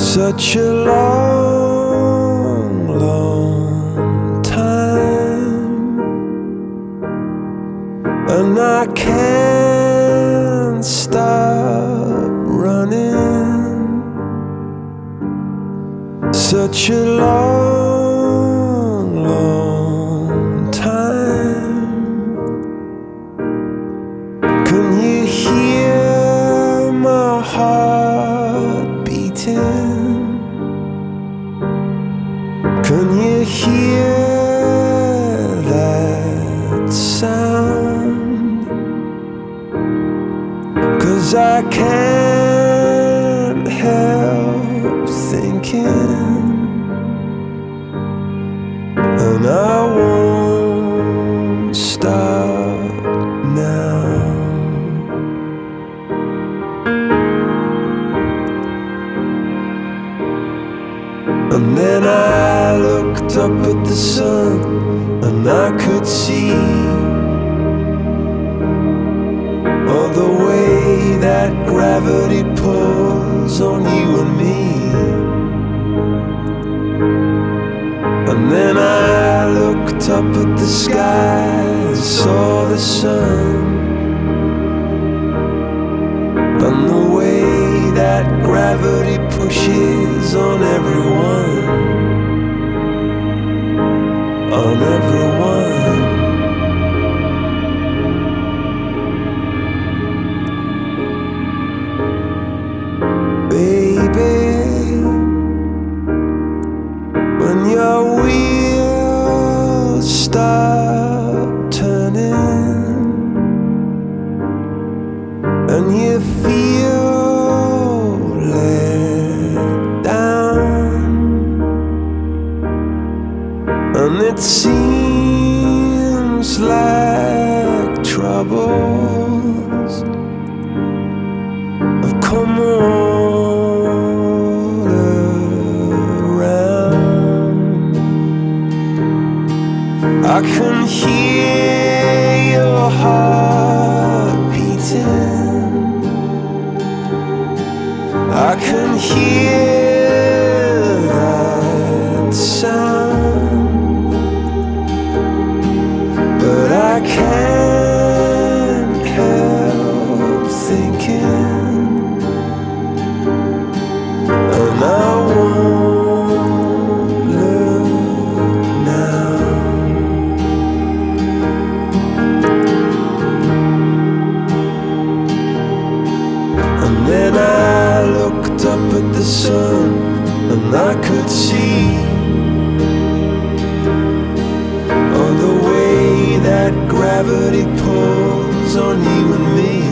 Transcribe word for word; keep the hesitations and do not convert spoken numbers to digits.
Such a long, long time, and I can't stop running. Such a long, long time. Can you hear my heart beating? Can you hear that sound? 'Cause I can't help thinking, and I won't stop now. And then I looked up at the sun, and I could see all the way that gravity pulls on you and me. And then I looked up at the sky and saw the sun, and the way that gravity pushes on everyone, on everyone. Baby, when your wheels start turning and you feel let down, and it seems like troubles have come all around. I can hear your heart beating. I can hear that sound, but I can't help thinking, and I won't look now. And then I looked up at the sun, and I could see all the way that gravity pulls on you and me.